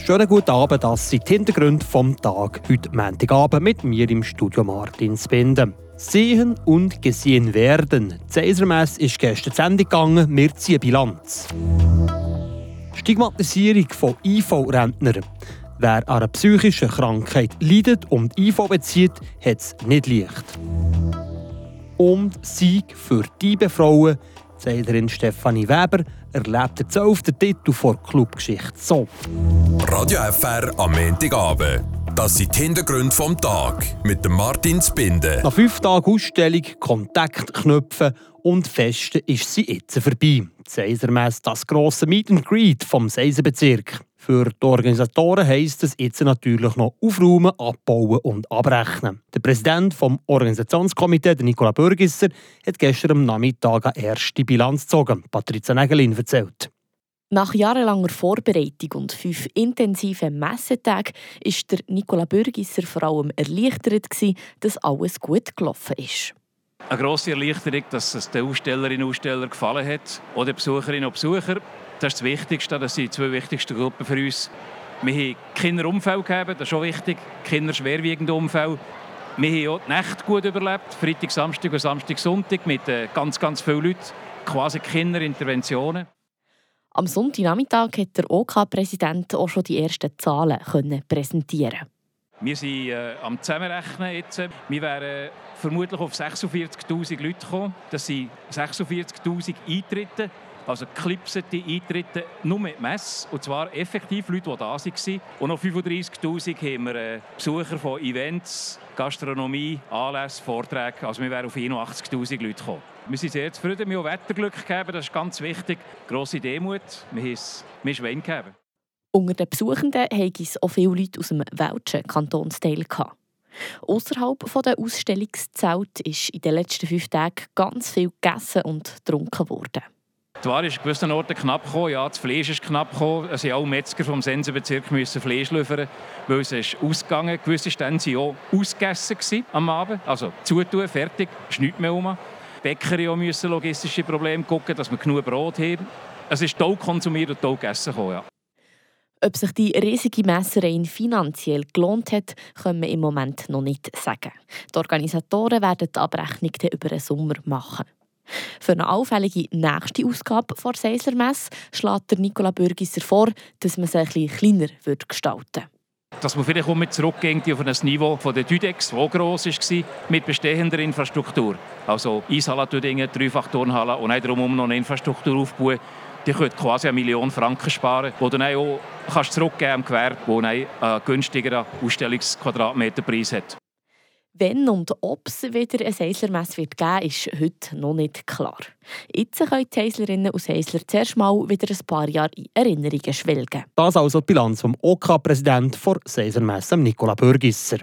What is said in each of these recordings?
Schönen guten Abend, das sind die Hintergründe vom Tag heute Montagabend mit mir im Studio Martin Spinde. Sehen und gesehen werden. Die Seisermesse ist gestern zu Ende gegangen, wir ziehen Bilanz. Stigmatisierung von IV-Rentnern. Wer an einer psychischen Krankheit leidet und IV bezieht, hat es nicht leicht. Und Sieg für die Frauen. Die Seilerin Stefanie Weber erlebt den 12. Titel vor Clubgeschichte so. Radio FR am Montagabend. Das sind die Hintergründe vom Tag mit dem Martin Spinde. Nach 5 Tagen Ausstellung, Kontaktknöpfe und Festen ist sie jetzt vorbei. Die Seisermesse, das grosse Meet and Greet vom Seisenbezirk. Für die Organisatoren heisst es jetzt natürlich noch aufräumen, abbauen und abrechnen. Der Präsident vom Organisationskomitee, Nicola Bürgisser, hat gestern am Nachmittag eine erste Bilanz gezogen. Patricia Nägelin erzählt. Nach jahrelanger Vorbereitung und 5 intensiven Messetagen war der Nicola Bürgisser vor allem erleichtert, dass alles gut gelaufen ist. Eine grosse Erleichterung, dass es den Ausstellerinnen und Ausstellern gefallen hat, oder den Besucherinnen und Besuchern. Das ist das Wichtigste, das sind die 2 wichtigsten Gruppen für uns. Wir haben Kinderunfälle gegeben, das ist auch wichtig, Kinder schwerwiegende Unfälle. Wir haben auch die Nächte gut überlebt, Freitag, Samstag und Samstag, Sonntag mit ganz vielen Leuten, quasi Kinderinterventionen. Am Sonntagnachmittag konnte der OK-Präsident auch schon die ersten Zahlen präsentieren. Wir sind am Zusammenrechnen jetzt. Wir wären vermutlich auf 46'000 Leute gekommen. Das sind 46'000 Eintritte, also geklipste Eintritte nur mit Messe. Und zwar effektiv Leute, die da waren. Und noch 35'000 haben wir Besucher von Events, Gastronomie, Anlässe, Vorträge. Also wir wären auf 81'000 Leute gekommen. Wir sind sehr zufrieden, wir haben auch Wetterglück gegeben, das ist ganz wichtig. Grosse Demut, wir haben Schwein gegeben. Unter den Besuchenden hatten es auch viele Leute aus dem welschen Kantonsteil. Ausserhalb der Ausstellungszelte ist in den letzten 5 Tagen ganz viel gegessen und getrunken worden. Die Ware ist an gewissen Orten knapp gekommen, ja, das Fleisch ist knapp gekommen. Es mussten auch Metzger vom Sensenbezirk Fleisch liefern, weil es ist ausgegangen. Gewisse Stände waren auch ausgegessen am Abend, also zutun, fertig, ist nichts mehr rum. Die Bäckerei mussten logistische Probleme gucken, dass wir genug Brot haben. Es ist toll konsumiert und toll gegessen gekommen, ja. Ob sich die riesige Messe rein finanziell gelohnt hat, können wir im Moment noch nicht sagen. Die Organisatoren werden die Abrechnung über den Sommer machen. Für eine allfällige nächste Ausgabe der Seisermesse schlägt der Nicola Bürgisser vor, dass man sie ein bisschen kleiner gestalten würde. Dass man vielleicht auch zurückgehen auf ein Niveau von der Düdex, das gross war, mit bestehender Infrastruktur. Also Eishalle, 3-fach-Turnhalle und drumherum noch eine Infrastruktur aufbauen. Die können quasi 1 Million Franken sparen, die du dann auch zurückgeben am Gewerbe, das einen günstigeren Ausstellungsquadratmeterpreis hat. Wenn und ob es wieder eine Seislermesse geben wird, ist heute noch nicht klar. Jetzt können die Seislerinnen und Seisler zuerst mal wieder ein paar Jahre in Erinnerungen schwelgen. Das also die Bilanz vom OK-Präsident der Seisermesse, Nicola Bürgisser.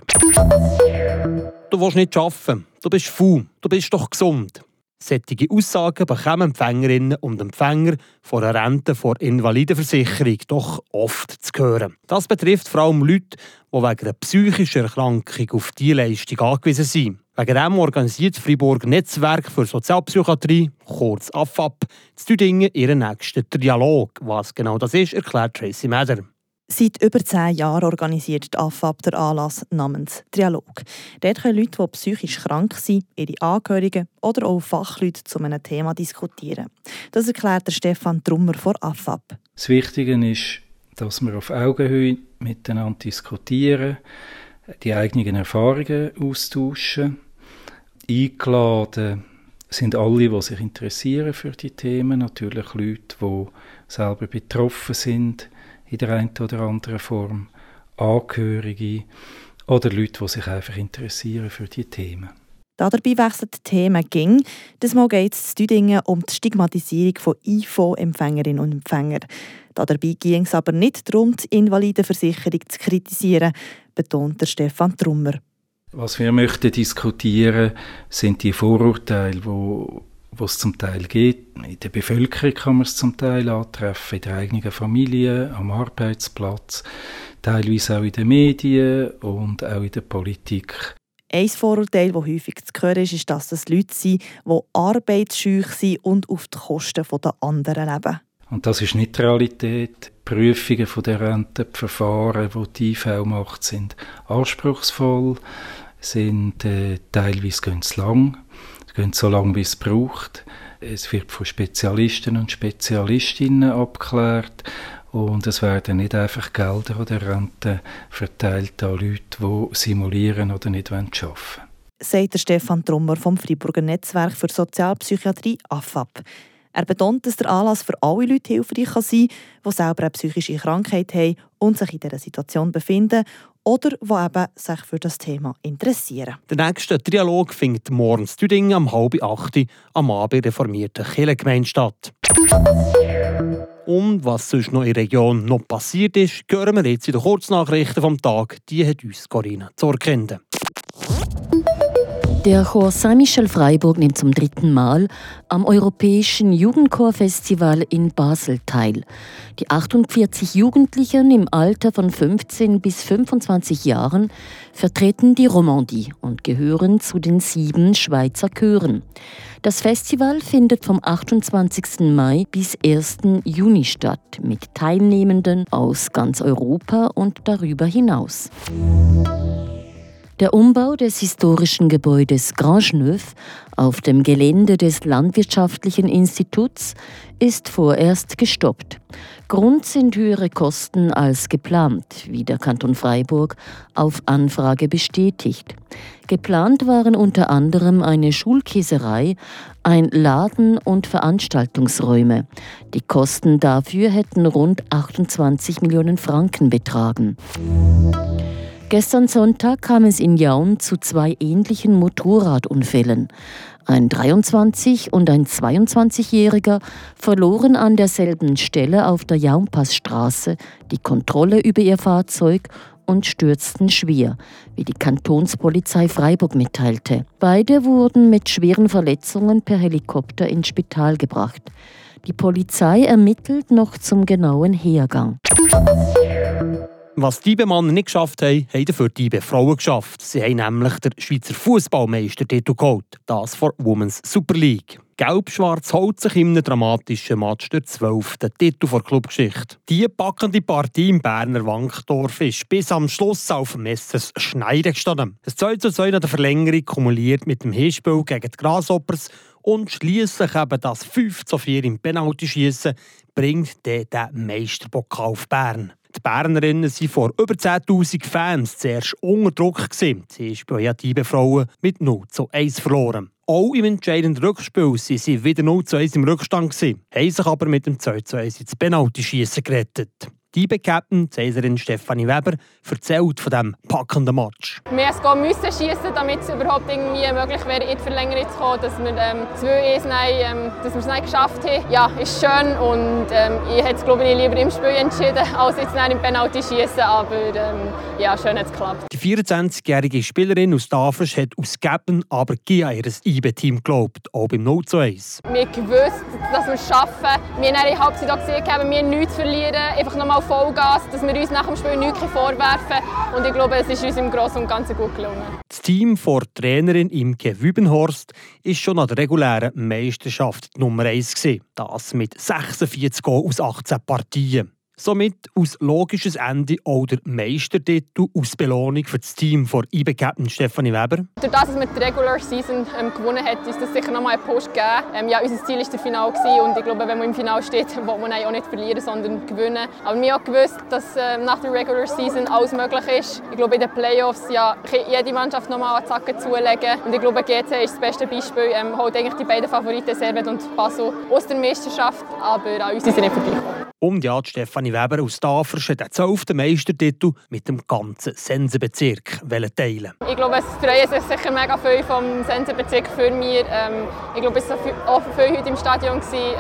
Du willst nicht arbeiten, du bist faul, du bist doch gesund. Solche Aussagen bekommen Empfängerinnen und Empfänger von einer Rente vor Invalidenversicherung doch oft zu hören. Das betrifft vor allem Leute, die wegen einer psychischen Erkrankung auf diese Leistung angewiesen sind. Wegen dem organisiert das Freiburger Netzwerk für Sozialpsychiatrie, kurz AFAP, in Tüdingen ihren nächsten Trialog. Was genau das ist, erklärt Tracy Meder. Seit über 10 Jahren organisiert die AFAP den Anlass namens Trialog. Dort können Leute, die psychisch krank sind, ihre Angehörigen oder auch Fachleute zu einem Thema diskutieren. Das erklärt der Stefan Trummer von AFAP. Das Wichtige ist, dass wir auf Augenhöhe miteinander diskutieren, die eigenen Erfahrungen austauschen. Eingeladen sind alle, die sich interessieren für die Themen. Natürlich Leute, die selber betroffen sind, in der einen oder anderen Form, Angehörige oder Leute, die sich einfach interessieren für die Themen. Dabei wechseln die Themen gäng. Das Mal geht es in Tüdingen um die Stigmatisierung von IV-Empfängerinnen und Empfängern. Dabei ging es aber nicht darum, die Invalidenversicherung zu kritisieren, betont der Stefan Trummer. Was wir möchten diskutieren, sind die Vorurteile, die es zum Teil gibt. In der Bevölkerung kann man es zum Teil antreffen, in der eigenen Familie, am Arbeitsplatz, teilweise auch in den Medien und auch in der Politik. Ein Vorurteil, das häufig zu hören ist, dass es Leute sind, die arbeitsscheu sind und auf die Kosten der anderen leben. Und das ist nicht die Realität. Die Prüfungen der Rente, die Verfahren, die die IV macht, sind anspruchsvoll, sind teilweise gehen sie lang. Sie gehen so lang, wie es braucht. Es wird von Spezialisten und Spezialistinnen abgeklärt. Und es werden nicht einfach Gelder oder Renten verteilt an Leute, die simulieren oder nicht arbeiten wollen. Sagt Stefan Trummer vom Freiburger Netzwerk für Sozialpsychiatrie AFAP. Er betont, dass der Anlass für alle Leute hilfreich sein kann, die selber eine psychische Krankheit haben und sich in dieser Situation befinden oder die eben sich für das Thema interessieren. Der nächste Trialog findet morgen in Düdingen um 7:30 am Abend in der reformierten Kirchengemeinde statt. Und was sonst noch in der Region noch passiert ist, hören wir jetzt in den Kurznachrichten vom Tag. Die hat uns Corinna Zorkende. Der Chor Saint-Michel-Freiburg nimmt zum 3. Mal am Europäischen Jugendchorfestival in Basel teil. Die 48 Jugendlichen im Alter von 15 bis 25 Jahren vertreten die Romandie und gehören zu den 7 Schweizer Chören. Das Festival findet vom 28. Mai bis 1. Juni statt, mit Teilnehmenden aus ganz Europa und darüber hinaus. Der Umbau des historischen Gebäudes Grange-Neuf auf dem Gelände des Landwirtschaftlichen Instituts ist vorerst gestoppt. Grund sind höhere Kosten als geplant, wie der Kanton Freiburg auf Anfrage bestätigt. Geplant waren unter anderem eine Schulkäserei, ein Laden und Veranstaltungsräume. Die Kosten dafür hätten rund 28 Millionen Franken betragen. Gestern Sonntag kam es in Jaun zu 2 ähnlichen Motorradunfällen. Ein 23- und ein 22-Jähriger verloren an derselben Stelle auf der Jaumpassstraße die Kontrolle über ihr Fahrzeug und stürzten schwer, wie die Kantonspolizei Freiburg mitteilte. Beide wurden mit schweren Verletzungen per Helikopter ins Spital gebracht. Die Polizei ermittelt noch zum genauen Hergang. Was die Männer nicht geschafft haben, haben dafür die Frauen geschafft. Sie haben nämlich den Schweizer Fußballmeistertitel geholt, das vor Women's Super League. Gelb-Schwarz holt sich in einem dramatischen Match den 12. Titel der Clubgeschichte. Die packende Partie im Berner Wankdorf ist bis am Schluss auf Messers Schneiden gestanden. Das 2:2 nach der Verlängerung kumuliert mit dem Hinspiel gegen die Grasshoppers und schliesslich eben das 5:4 im Penaltyschiessen bringt den Meisterpokal auf Bern. Die Bernerinnen waren vor über 10'000 Fans zuerst unter Druck. Sie haben die Frauen mit 0:1 verloren. Auch im entscheidenden Rückspiel waren sie wieder 0:1 im Rückstand, haben sich aber mit dem 2:1 ins Penaltyschiessen gerettet. Die Captain, Cäsarin Stefanie Weber, erzählt von diesem packenden Match. Wir mussten schiessen, damit es überhaupt irgendwie möglich wäre, in die Verlängerung zu kommen, dass wir 2:1 dass wir es nicht geschafft haben. Ja, ist schön und ich hätte es, glaube ich, lieber im Spiel entschieden, als jetzt im Penalty schiessen, aber ja, schön hat es geklappt. Die 24-jährige Spielerin aus Tafers hat aus Captain aber an ihr IB-Team geglaubt, auch beim 0:1. Wir haben gewusst, dass wir es schaffen. Wir haben in der Halbzeit auch gesehen, wir haben nichts zu verlieren, einfach nochmal Vollgas, dass wir uns nach dem Spiel nichts vorwerfen können. Und ich glaube, es ist uns im Großen und Ganzen gut gelungen. Das Team vor Trainerin Imke Wübenhorst war schon an der regulären Meisterschaft Nummer 1 gewesen. Das mit 46 Goals aus 18 Partien. Somit aus logisches Ende auch der Meistertitel aus Belohnung für das Team von IB-Captain Stefanie Weber. Durch das, dass wir die Regular Season gewonnen haben, ist das sicher nochmal einen Push gegeben. Ja, unser Ziel war der Finale und ich glaube, wenn man im Finale steht, will man auch nicht verlieren, sondern gewinnen. Aber wir haben auch gewusst, dass nach der Regular Season alles möglich ist. Ich glaube, in den Playoffs kann jede Mannschaft nochmal eine Zacke zulegen. Und ich glaube, GC ist das beste Beispiel. Holt eigentlich die beiden Favoriten Servet und Basel aus der Meisterschaft, aber an uns sind sie nicht vorbeigekommen. Und ja, Stefanie Weber aus Tafers hat den 12. Meistertitel mit dem ganzen Sensenbezirk teilen. Ich glaube, es freuen sich sicher mega viel vom Sensenbezirk für mich. Ich glaube, es war auch für viele heute im Stadion.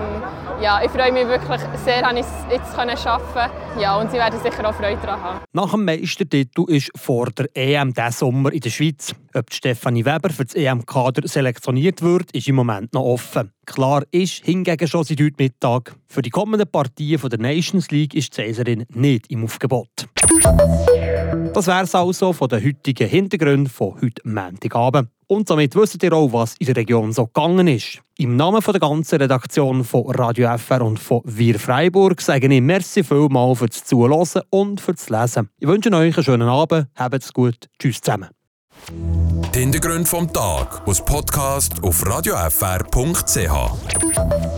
Ja, ich freue mich wirklich sehr, dass ich es jetzt schaffen konnte. Ja, und sie werden sicher auch Freude daran haben. Nach dem Meistertitel ist vor der EM diesen Sommer in der Schweiz. Ob Stefanie Weber für das EM-Kader selektioniert wird, ist im Moment noch offen. Klar ist hingegen schon seit heute Mittag, für die kommenden Partien der Nations League ist die Cäsarin nicht im Aufgebot. Das wäre es also von den heutigen Hintergründen von heute Montagabend. Und damit wisst ihr auch, was in der Region so gegangen ist. Im Namen der ganzen Redaktion von Radio FR und von Wir Freiburg sage ich merci vielmals fürs Zuhören und fürs Lesen. Ich wünsche euch einen schönen Abend, habt's gut, tschüss zusammen. Die Hintergründe vom Tag aus Podcast auf radiofr.ch.